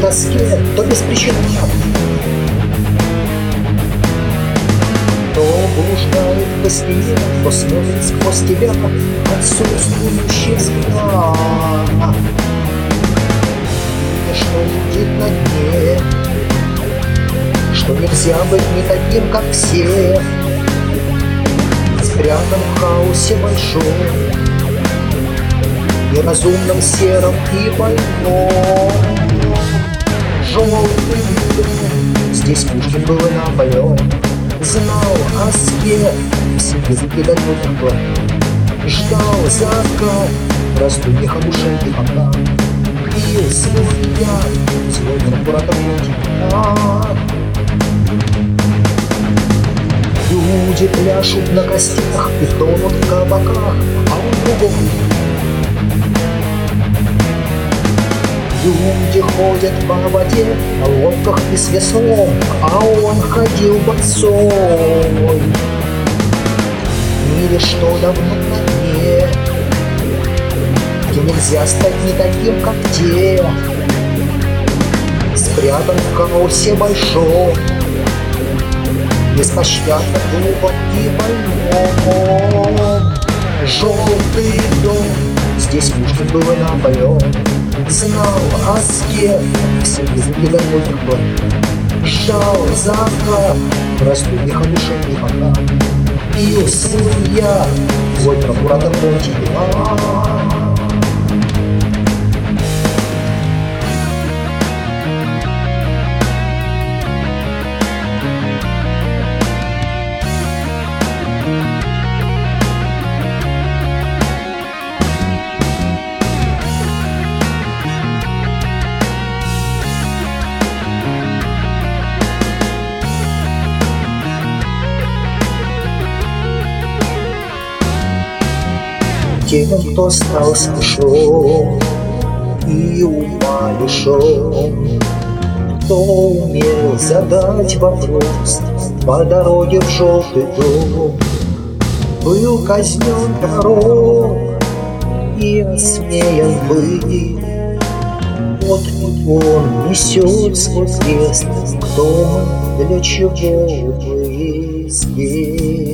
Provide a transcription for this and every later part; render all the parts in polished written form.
тоске, то без причин нет. То блуждает по стене, то смотрит сквозь тебя отсутствующий взгляд. И что летит на дне, что нельзя быть не таким, как все, спрятан в хаосе большом, неразумном, сером и больном. Желтый дом, здесь Пушкин был и Наполеон, знал о себе все языки далеких глав, ждал закат раздумья ушей и пока пил свой яд, свой корпоратор Люди пляшут на костях и тонут в кабаках, а он кругом. Люди ходят по воде на лодках и с веслом, а он ходил босой. В мире, что давно на дне, где нельзя стать не таким, как те, спрятан в хаосе большом, беспощадно глупо и больном. Желтый дом, здесь Пушкин был и Наполеон, знал о ске все языки далеких глав, ждал закат раздумья души и пока пил свой яд, свой прокуратор Монтье. Тем, кто стал смешон и ума лишен, кто умел задать вопрос по дороге в желтый дом, был казнен пророк и осмеян быть. Вот он несет свой крест, кто для чего вы здесь.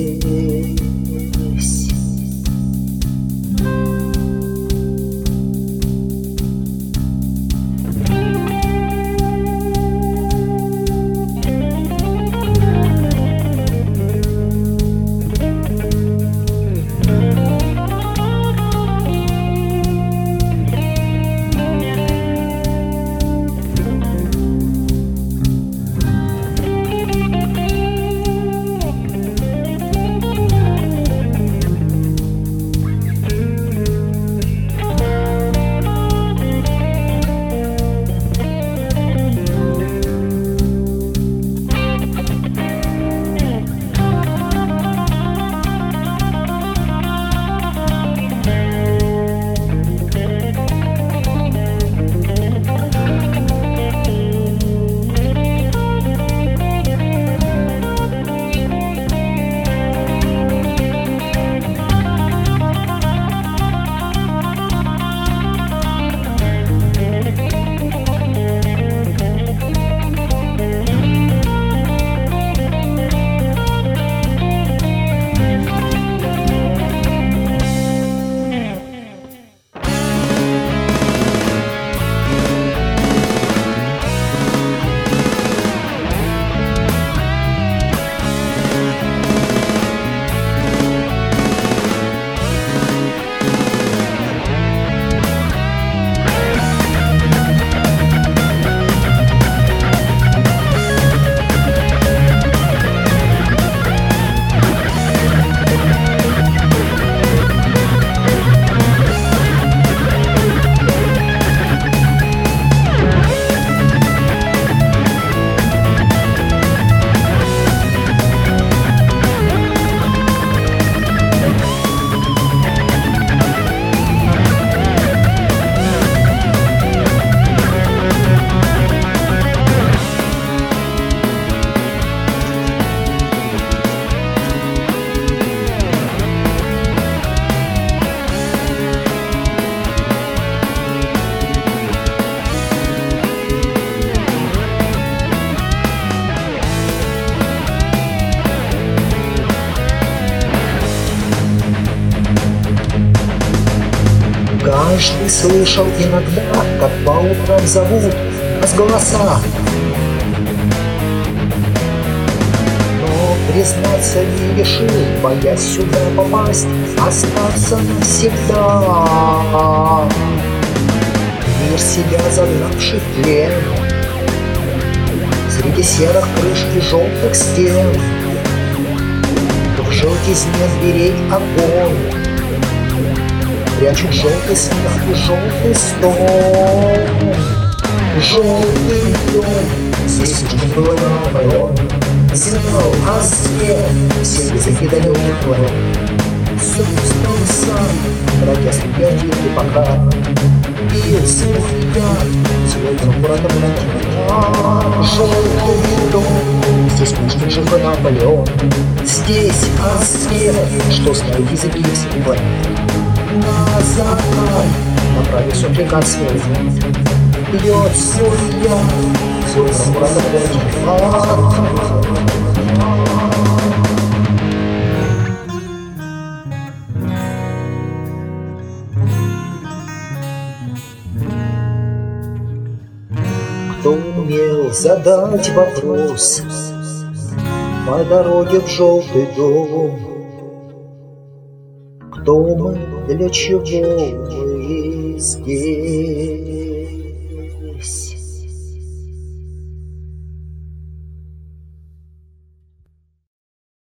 Каждый слышал иногда, как по утрам зовут нас голоса. Но признаться не решил, боясь сюда попасть, остаться навсегда. Мир себя загнавший в плен, среди серых крыш и желтых стен, в желтизне дверей огонь, прячут желтый смех и желтый стон. Желтый дом, здесь не было наоборот. Знал о свет, все языки далеких планет. Собственный сам, протест пятилки пока бил смеха, звездным городом на желтый дом, здесь пушкин жив и Наполеон. Здесь освет, что знают языки всех планет. На закат, направив супликат свет, бьет свой яд, звездным городом Кто умел задать вопрос по дороге в желтый дом? Кто мы, для чего мы здесь?